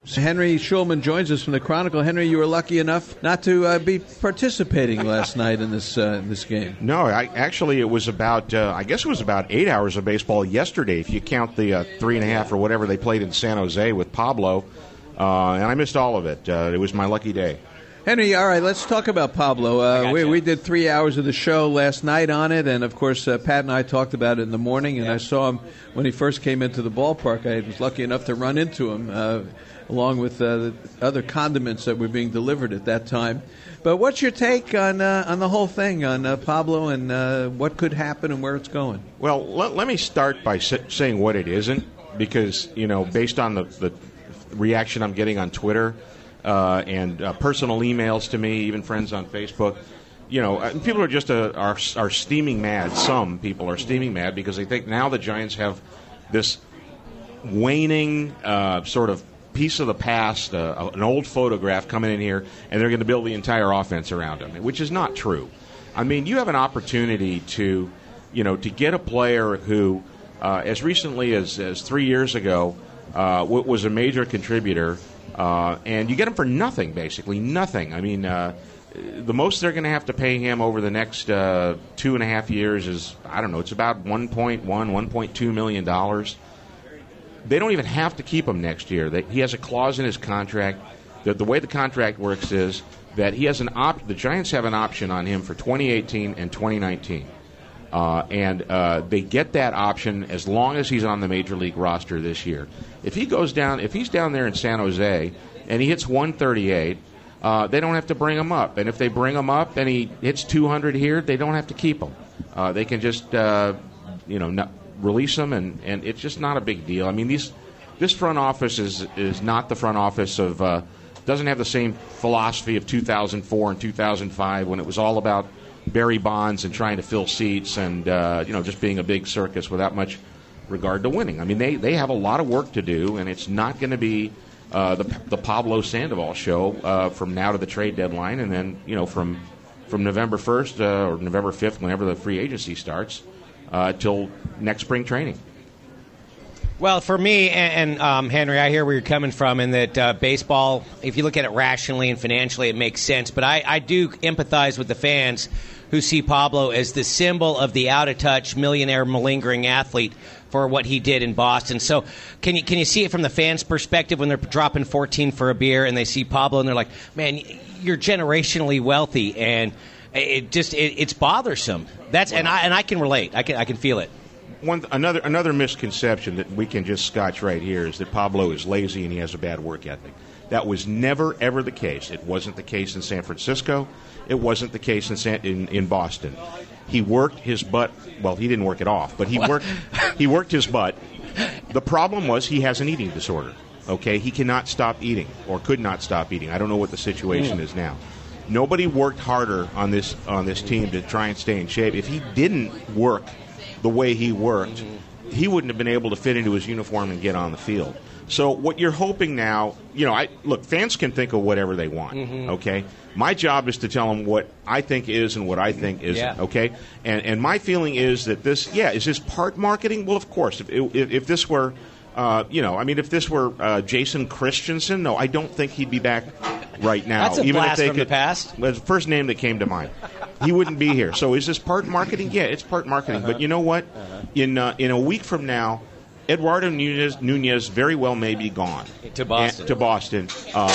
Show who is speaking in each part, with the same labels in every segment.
Speaker 1: Henry Schulman joins us from the Chronicle. Henry, you were lucky enough not to be participating last night in this game.
Speaker 2: No, it was about, I guess it was about 8 hours of baseball yesterday, if you count the 3.5 or whatever they played in San Jose with Pablo, and I missed all of it. It was my lucky day.
Speaker 1: Henry, all right, let's talk about Pablo. We did 3 hours of the show last night on it, and, of course, Pat and I talked about it in the morning, and I saw him when he first came into the ballpark. I was lucky enough to run into him, along with the other condiments that were being delivered at that time. But what's your take on the whole thing, on Pablo, and what could happen and where it's going?
Speaker 2: Well, let me start by saying what it isn't, because, based on the reaction I'm getting on Twitter, and personal emails to me, even friends on Facebook, people are just are steaming mad. Some people are steaming mad because they think now the Giants have this waning sort of piece of the past, an old photograph coming in here, and they're going to build the entire offense around him, which is not true. I mean, you have an opportunity to get a player who, as recently as 3 years ago, was a major contributor. And you get him for nothing, basically, nothing. I mean, the most they're going to have to pay him over the next 2.5 years is, I don't know, it's about $1.2 million. They don't even have to keep him next year. He has a clause in his contract that the way the contract works is that he has the Giants have an option on him for 2018 and 2019. And they get that option as long as he's on the major league roster this year. If he's down there in San Jose and he hits 138, they don't have to bring him up. And if they bring him up and he hits 200 here, they don't have to keep him. They can just release him, and it's just not a big deal. I mean, this front office is not the front office of doesn't have the same philosophy of 2004 and 2005 when it was all about Barry Bonds and trying to fill seats and just being a big circus without much regard to winning. I mean, they have a lot of work to do, and it's not going to be the Pablo Sandoval show from now to the trade deadline, and then from November 1st or November 5th, whenever the free agency starts, till next spring training.
Speaker 3: Well, for me, and Henry, I hear where you're coming from in that baseball, if you look at it rationally and financially, it makes sense. But I do empathize with the fans who see Pablo as the symbol of the out-of-touch, millionaire, malingering athlete for what he did in Boston. So can you see it from the fans' perspective when they're dropping 14 for a beer and they see Pablo and they're like, man, you're generationally wealthy, and it's bothersome. And I can relate. I can feel it.
Speaker 2: Another misconception that we can just scotch right here is that Pablo is lazy and he has a bad work ethic. That was never, ever the case. It wasn't the case in San Francisco. It wasn't the case in Boston. He worked his butt. Well, he didn't work it off, but he worked his butt. The problem was he has an eating disorder. Okay, he cannot stop eating, or could not stop eating. I don't know what the situation is now. Nobody worked harder on this team to try and stay in shape. If he didn't work the way he worked, he wouldn't have been able to fit into his uniform and get on the field. So what you're hoping now, look, fans can think of whatever they want, okay? My job is to tell them what I think is and what I think isn't, okay? And my feeling is that is this part marketing? Well, of course. If this were, if this were Jason Christensen, no, I don't think he'd be back right now.
Speaker 3: That's a blast from the past.
Speaker 2: Well, the first name that came to mind. He wouldn't be here. So is this part marketing? Yeah, it's part marketing. But you know what? In a week from now, Eduardo Nunez very well may be gone
Speaker 3: to Boston.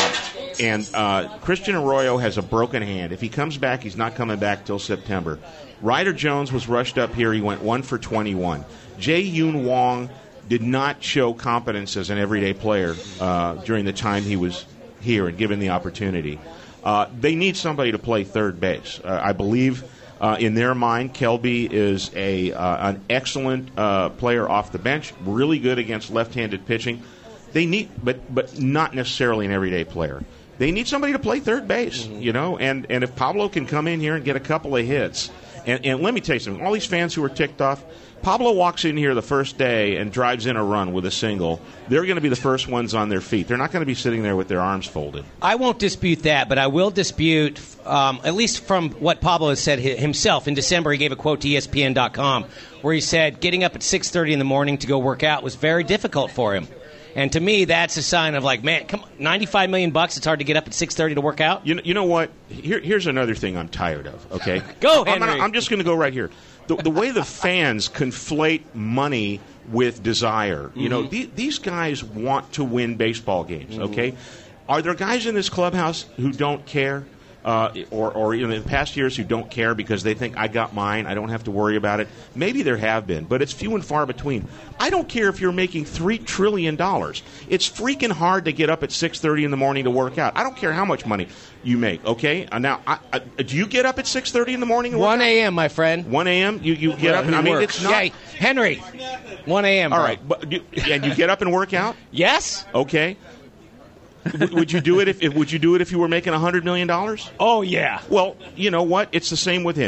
Speaker 2: And Christian Arroyo has a broken hand. If he comes back, he's not coming back till September. Ryder Jones was rushed up here. He went 1 for 21. Jae-Yoon Wong did not show competence as an everyday player during the time he was here and given the opportunity. They need somebody to play third base. I believe in their mind, Kelby is an excellent player off the bench, really good against left-handed pitching. They need, but not necessarily an everyday player. They need somebody to play third base, and if Pablo can come in here and get a couple of hits, and let me tell you something, all these fans who are ticked off, Pablo walks in here the first day and drives in a run with a single, they're going to be the first ones on their feet. They're not going to be sitting there with their arms folded.
Speaker 3: I won't dispute that, but I will dispute, at least from what Pablo has said himself. In December, he gave a quote to ESPN.com where he said getting up at 6:30 in the morning to go work out was very difficult for him. And to me, that's a sign of like, man, come on, $95 million. It's hard to get up at 6:30 to work out.
Speaker 2: You know what? Here's another thing I'm tired of. Okay,
Speaker 3: go Henry.
Speaker 2: I'm just going to go right here. The way the fans conflate money with desire. You know, these guys want to win baseball games. Okay, are there guys in this clubhouse who don't care? Or in the past years who don't care because they think I got mine, I don't have to worry about it. Maybe there have been, but it's few and far between. I don't care if you're making $3 trillion. It's freaking hard to get up at 6:30 in the morning to work out. I don't care how much money you make, okay? Now, do you get up at 6:30 in the morning?
Speaker 3: 1 a.m., my friend.
Speaker 2: 1 a.m.? You get up? And, I mean, it's not...
Speaker 3: Yeah, Henry, 1 a.m.,
Speaker 2: All
Speaker 3: bro.
Speaker 2: right, and you get up and work out?
Speaker 3: Yes.
Speaker 2: Okay. Would you do it if you were making $100 million?
Speaker 3: Oh yeah.
Speaker 2: Well, you know what? It's the same with him.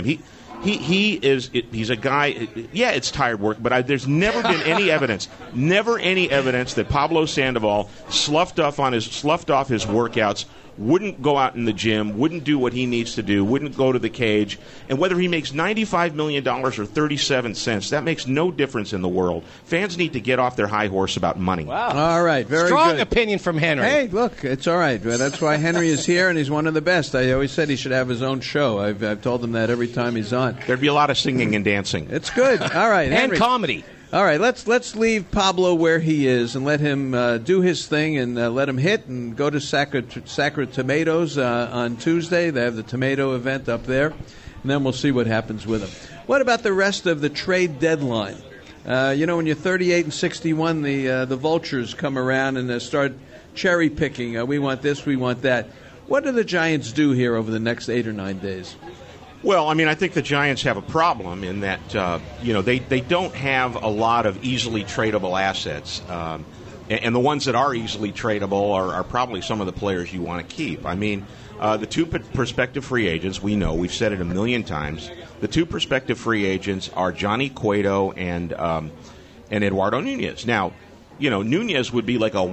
Speaker 2: He's a guy. Yeah, it's tired work, but there's never been any evidence that Pablo Sandoval sloughed off his workouts, wouldn't go out in the gym, wouldn't do what he needs to do, wouldn't go to the cage, and whether he makes $95 million or 37 cents, that makes no difference in the world. Fans need to get off their high horse about money.
Speaker 3: Wow.
Speaker 1: All right, very
Speaker 3: strong
Speaker 1: good.
Speaker 3: opinion from Henry.
Speaker 1: Hey, look, it's all right. Well, that's why Henry is here, and he's one of the best. I always said he should have his own show. I've told him that every time he's on.
Speaker 2: There'd be a lot of singing and dancing.
Speaker 1: It's good. All right, Henry.
Speaker 3: And comedy.
Speaker 1: All right, let's leave Pablo where he is and let him do his thing and let him hit and go to Sacred Tomatoes on Tuesday. They have the tomato event up there, and then we'll see what happens with him. What about the rest of the trade deadline? You know, when you're 38 and 61, the vultures come around and start cherry picking. We want this, we want that. What do the Giants do here over the next 8 or 9 days?
Speaker 2: Well, I mean, I think the Giants have a problem in that, they don't have a lot of easily tradable assets. And the ones that are easily tradable are probably some of the players you want to keep. I mean, the two prospective free agents, we've said it a million times, the two prospective free agents are Johnny Cueto and Eduardo Nunez. Now, Nunez would be like a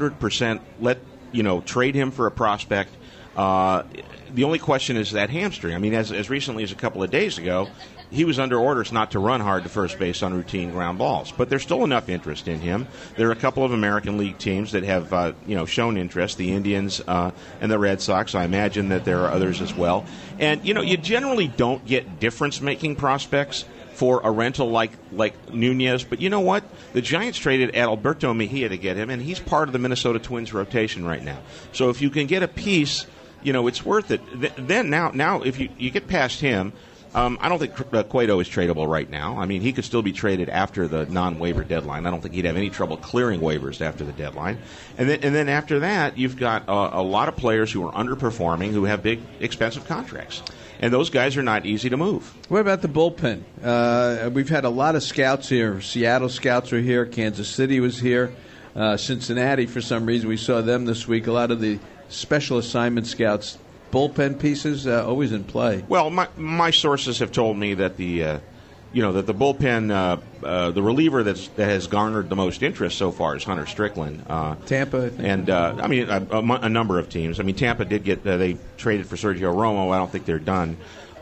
Speaker 2: 100% trade him for a prospect. The only question is that hamstring. I mean, as recently as a couple of days ago, he was under orders not to run hard to first base on routine ground balls. But there's still enough interest in him. There are a couple of American League teams that have, shown interest, the Indians and the Red Sox. I imagine that there are others as well. And, you generally don't get difference-making prospects for a rental like Nunez. But you know what? The Giants traded Alberto Mejia to get him, and he's part of the Minnesota Twins rotation right now. So if you can get a piece, it's worth it. Then now if you get past him, I don't think Cueto is tradable right now. I mean, he could still be traded after the non-waiver deadline. I don't think he'd have any trouble clearing waivers after the deadline. And then after that, you've got a lot of players who are underperforming who have big, expensive contracts. And those guys are not easy to move.
Speaker 1: What about the bullpen? We've had a lot of scouts here. Seattle scouts are here. Kansas City was here. Cincinnati, for some reason, we saw them this week. A lot of the special assignment scouts, bullpen pieces, always in play.
Speaker 2: Well, my sources have told me that the bullpen, the reliever that has garnered the most interest so far is Hunter Strickland.
Speaker 1: Tampa, I think.
Speaker 2: And a number of teams. I mean, Tampa did get they traded for Sergio Romo. I don't think they're done.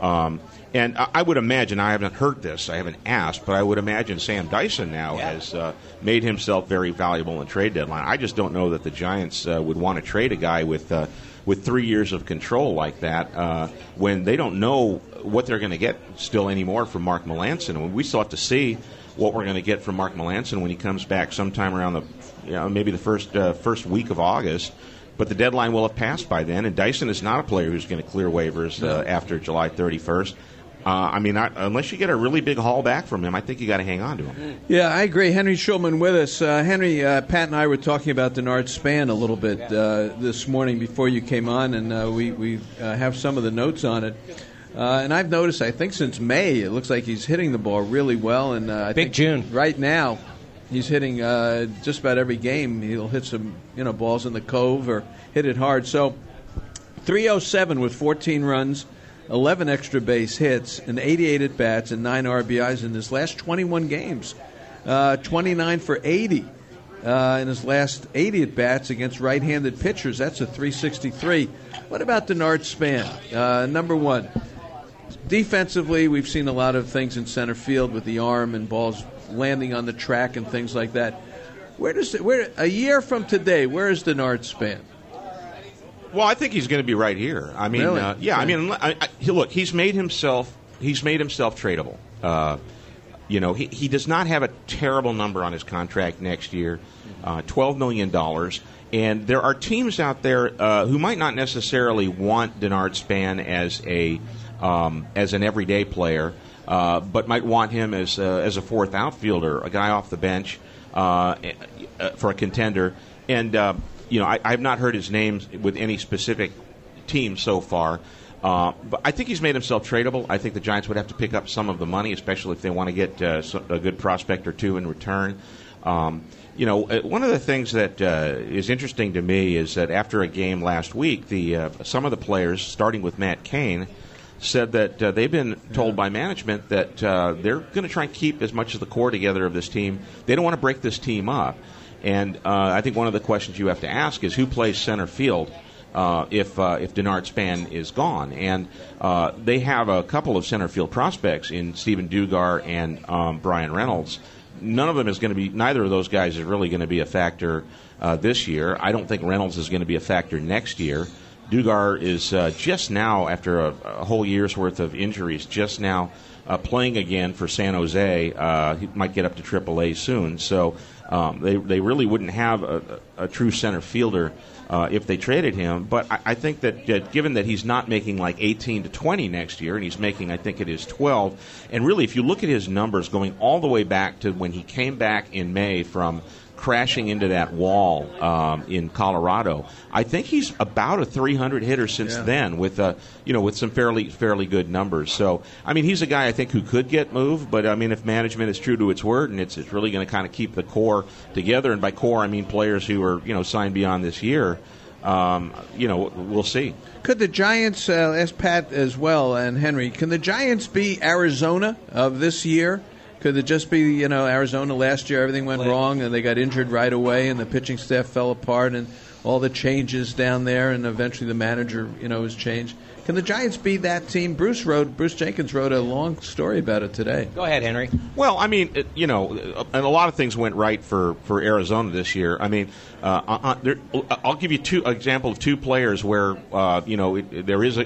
Speaker 2: And I would imagine, I haven't heard this, I haven't asked, but I would imagine Sam Dyson now has made himself very valuable in trade deadline. I just don't know that the Giants would want to trade a guy with 3 years of control like that when they don't know what they're going to get still anymore from Mark Melancon. We still have to see what we're going to get from Mark Melancon when he comes back sometime around maybe the first week of August. But the deadline will have passed by then, and Dyson is not a player who's going to clear waivers after July 31st. Unless you get a really big haul back from him, I think you got to hang on to him.
Speaker 1: Yeah, I agree. Henry Schulman with us. Henry, Pat and I were talking about Denard Span a little bit this morning before you came on, and we have some of the notes on it. And I've noticed, I think since May, it looks like he's hitting the ball really well. And I think
Speaker 3: June.
Speaker 1: Right now, he's hitting just about every game. He'll hit some balls in the cove or hit it hard. So 307 with 14 runs. 11 extra base hits, and 88 at-bats, and 9 RBIs in his last 21 games. 29 for 80 in his last 80 at-bats against right-handed pitchers. That's a 363. What about Denard Span? Number one, defensively, we've seen a lot of things in center field with the arm and balls landing on the track and things like that. Where a year from today, where is Denard Span?
Speaker 2: Well, I think he's going to be right here. I mean,
Speaker 1: really?
Speaker 2: Yeah. I mean, look, he's made himself tradable. He does not have a terrible number on his contract next year, $12 million. And there are teams out there who might not necessarily want Denard Span as an everyday player, but might want him as a fourth outfielder, a guy off the bench for a contender. And I have not heard his name with any specific team so far. But I think he's made himself tradable. I think the Giants would have to pick up some of the money, especially if they want to get a good prospect or two in return. One of the things that is interesting to me is that after a game last week, some of the players, starting with Matt Cain, said that they've been told by management that they're going to try and keep as much of the core together of this team. They don't want to break this team up. And I think one of the questions you have to ask is who plays center field if Denard Span is gone. And they have a couple of center field prospects in Stephen Dugar and Brian Reynolds. Neither of those guys is really going to be a factor this year. I don't think Reynolds is going to be a factor next year. Dugar is just now, after a whole year's worth of injuries, just now playing again for San Jose. He might get up to AAA soon. So they really wouldn't have a true center fielder if they traded him. But I think that given that he's not making like 18 to 20 next year, and he's making, I think it is 12, and really if you look at his numbers going all the way back to when he came back in May from crashing into that wall in Colorado, I think he's about a 300 hitter since then, with some fairly good numbers. So I mean, he's a guy I think who could get moved, but I mean, if management is true to its word and it's really going to kind of keep the core together, and by core I mean players who are signed beyond this year, we'll see.
Speaker 1: Could the Giants, ask Pat as well and Henry, can the Giants be Arizona of this year? Could it just be, Arizona last year, everything went wrong and they got injured right away and the pitching staff fell apart and all the changes down there and eventually the manager, was changed? Can the Giants be that team? Bruce Jenkins wrote a long story about it today.
Speaker 3: Go ahead, Henry.
Speaker 2: Well, I mean, and a lot of things went right for Arizona this year. I mean, I'll give you example of two players where, there is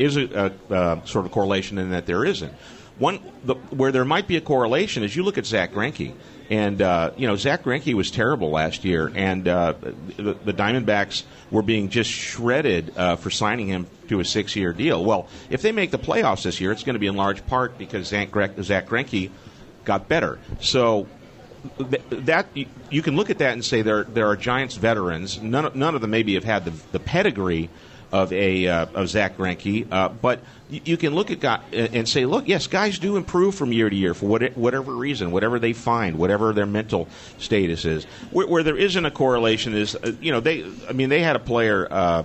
Speaker 2: a sort of correlation in that there isn't. One, where there might be a correlation is you look at Zach Greinke. And, Zach Greinke was terrible last year, and the Diamondbacks were being just shredded for signing him to a 6-year deal. Well, if they make the playoffs this year, it's going to be in large part because Zach Greinke got better. So that you can look at that and say there are Giants veterans. None of them maybe have had the pedigree of Zach Greinke, but you can look at guys and say, look, yes, guys do improve from year to year for whatever reason, whatever they find, whatever their mental status is. Where there isn't a correlation is, they had a player,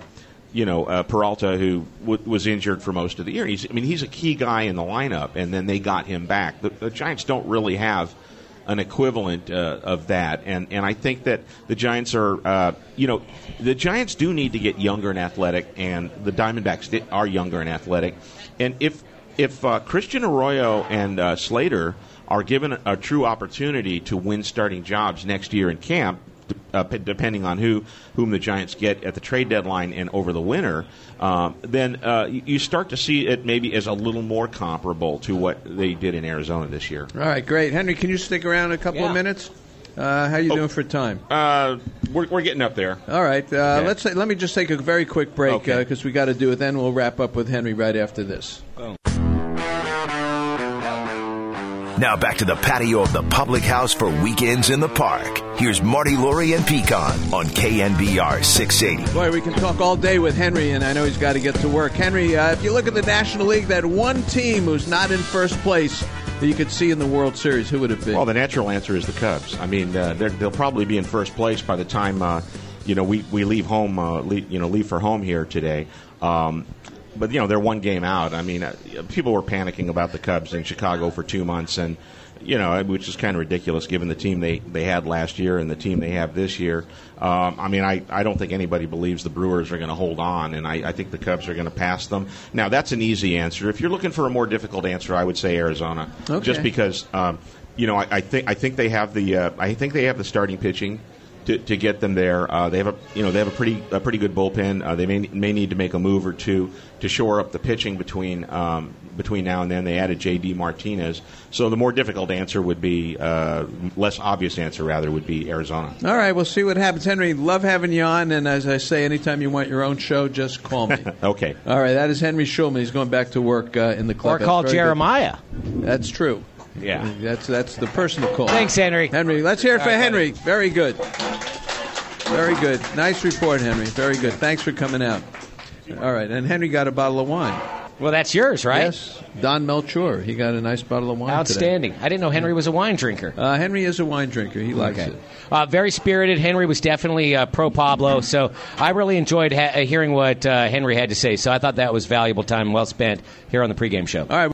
Speaker 2: Peralta, who was injured for most of the year. He's a key guy in the lineup, and then they got him back. The Giants don't really have an equivalent of that, and I think that the Giants are, the Giants do need to get younger and athletic, and the Diamondbacks are younger and athletic, and if Christian Arroyo and Slater are given a true opportunity to win starting jobs next year in camp, depending on whom the Giants get at the trade deadline and over the winter, then you start to see it maybe as a little more comparable to what they did in Arizona this year.
Speaker 1: All right, great. Henry, can you stick around a couple of minutes? How you doing for time?
Speaker 2: We're getting up there.
Speaker 1: All right. Let me just take a very quick break because we got to do it. Then we'll wrap up with Henry right after this.
Speaker 4: Oh. Now back to the patio of the Public House for Weekends in the Park. Here's Marty, Laurie, and Pecan on KNBR 680.
Speaker 1: Boy, we can talk all day with Henry, and I know he's got to get to work. Henry, if you look at the National League, that one team who's not in first place that you could see in the World Series, who would it be?
Speaker 2: Well, the natural answer is the Cubs. I mean, they'll probably be in first place by the time we leave home, leave for home here today. But, they're one game out. I mean, people were panicking about the Cubs in Chicago for 2 months, and, which is kind of ridiculous given the team they had last year and the team they have this year. I don't think anybody believes the Brewers are going to hold on, and I think the Cubs are going to pass them. Now, that's an easy answer. If you're looking for a more difficult answer, I would say Arizona, just because, I think they have the starting pitching. to get them there. They have a pretty good bullpen. They may need to make a move or two to shore up the pitching between now and then. They added J.D. Martinez. So the more difficult answer would be, less obvious answer rather, would be Arizona.
Speaker 1: All right, we'll see what happens. Henry, love having you on, and as I say, anytime you want your own show, just call me.
Speaker 2: Okay.
Speaker 1: All right, that is Henry Schulman. He's going back to work in the club.
Speaker 3: Or call Jeremiah.
Speaker 1: Good. That's true.
Speaker 3: Yeah.
Speaker 1: That's the person to call.
Speaker 3: Thanks, Henry.
Speaker 1: Henry, let's hear it for Henry. Very good. Very good. Nice report, Henry. Very good. Thanks for coming out. All right, and Henry got a bottle of wine.
Speaker 3: Well, that's yours, right?
Speaker 1: Yes, Don Melchior. He got a nice bottle of wine.
Speaker 3: Outstanding.
Speaker 1: Today.
Speaker 3: I didn't know Henry was a wine drinker.
Speaker 1: Henry is a wine drinker. He likes it.
Speaker 3: Very spirited. Henry was definitely pro Pablo, so I really enjoyed hearing what Henry had to say. So I thought that was valuable time well spent here on the pregame show.
Speaker 1: All right.